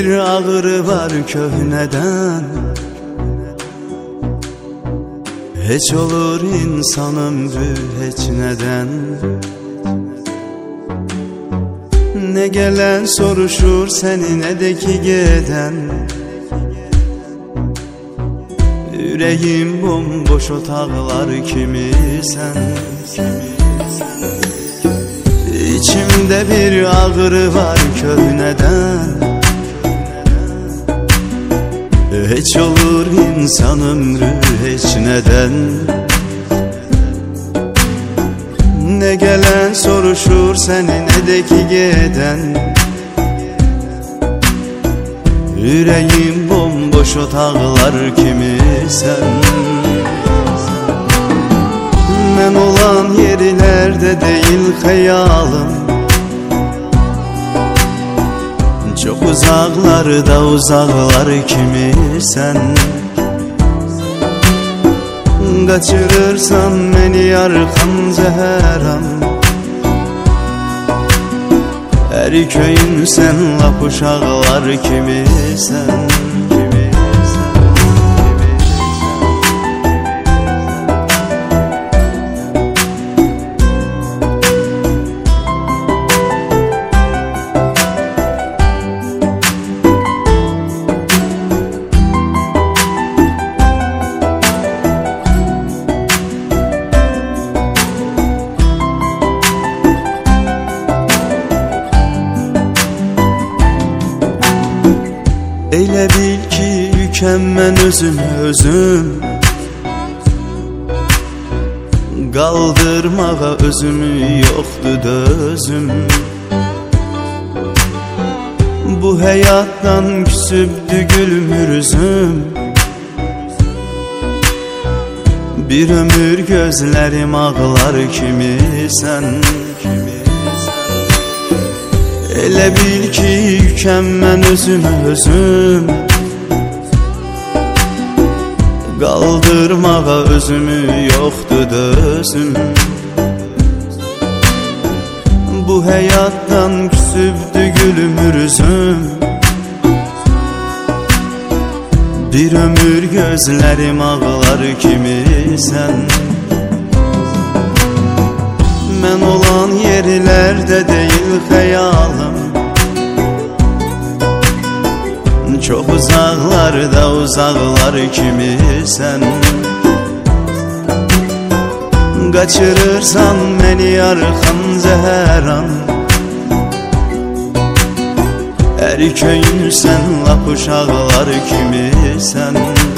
bir ağrı var köhneden, hiç olur insan ömrü hiç neden. Ne gelen soruşur seni ne de ki giden. Yüreğim bomboş otağlar kimi sen. İçimde bir ağrı var köhneden, hiç olur insan ömrü hiç neden. Ne gelen soruşur seni ne de ki giden. Yüreğim bomboş otağlar kimi sen. Ben olan yerlerde değil hayalım, çok uzaklarda uzaklar kimi sen. Kaçırırsan beni yarkan zeheram, her köyün sen lap uşaklar kimi sen. Elə bil ki yükəm mən özüm, qaldırmağa özümü yoxdur dözüm. Bu həyatdan küsübdü gülmür üzüm, bir ömür gözlərim ağlar kimi sən. Elə bil ki yükəm mən özüm, qaldırmağa özümü yoxdur dözüm. Bu həyatdan küsübdü gülmür üzüm, bir ömür gözlərim ağlar kimi sən. Mən olan yerlərdə deyil xəyalım, çox uzaqlarda uzaqlar kimi sən. Qaçırırsan məni yarxan zəhəran, hər köyün sən lap uşaqlar kimi sən.